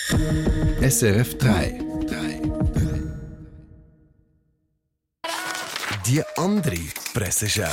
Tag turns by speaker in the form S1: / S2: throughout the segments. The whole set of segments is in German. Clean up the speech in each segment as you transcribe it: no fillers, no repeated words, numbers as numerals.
S1: SRF 3.
S2: Die andere Presseschau.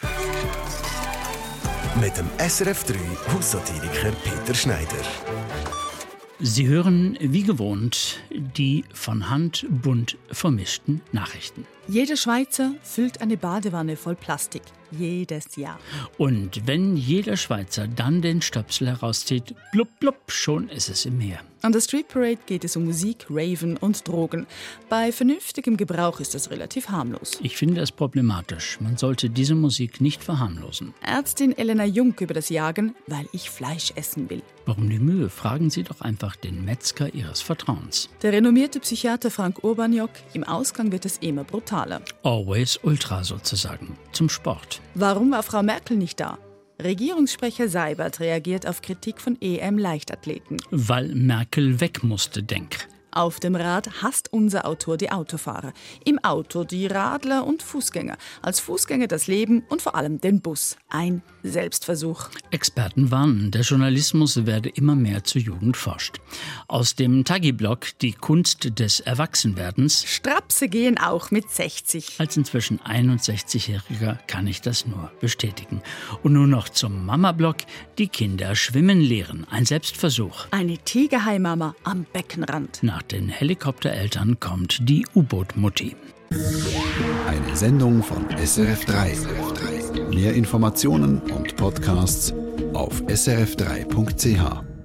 S2: Mit dem SRF 3 Haussatiriker Peter Schneider.
S3: Sie hören, wie gewohnt, die von Hand bunt vermischten Nachrichten.
S4: Jeder Schweizer füllt eine Badewanne voll Plastik. Jedes Jahr.
S3: Und wenn jeder Schweizer dann den Stöpsel herauszieht, blub blub, schon ist es im Meer.
S4: An der Street Parade geht es um Musik, Raven und Drogen. Bei vernünftigem Gebrauch ist das relativ harmlos.
S3: Ich finde es problematisch. Man sollte diese Musik nicht verharmlosen.
S4: Ärztin Elena Junk über das Jagen, weil ich Fleisch essen will.
S3: Warum die Mühe? Fragen Sie doch einfach den Metzger Ihres Vertrauens.
S4: Der renommierte Psychiater Frank Urbaniok, im Ausgang wird es immer brutaler.
S3: Always Ultra sozusagen. Zum Sport.
S4: Warum war Frau Merkel nicht da? Regierungssprecher Seibert reagiert auf Kritik von EM-Leichtathleten.
S3: Weil Merkel weg musste, denk.
S4: Auf dem Rad hasst unser Autor die Autofahrer. Im Auto die Radler und Fußgänger. Als Fußgänger das Leben und vor allem den Bus. Ein Selbstversuch.
S3: Experten warnen, der Journalismus werde immer mehr zur Jugend forscht. Aus dem Tagi-Blog Die Kunst des Erwachsenwerdens.
S4: Strapse gehen auch mit 60.
S3: Als inzwischen 61-Jähriger kann ich das nur bestätigen. Und nun noch zum Mama-Blog Die Kinder schwimmen lehren. Ein Selbstversuch.
S4: Eine Tigerhai-Mama am Beckenrand.
S3: Nach den Helikoptereltern kommt die U-Boot-Mutti.
S1: Eine Sendung von SRF 3. Mehr Informationen und Podcasts auf srf3.ch.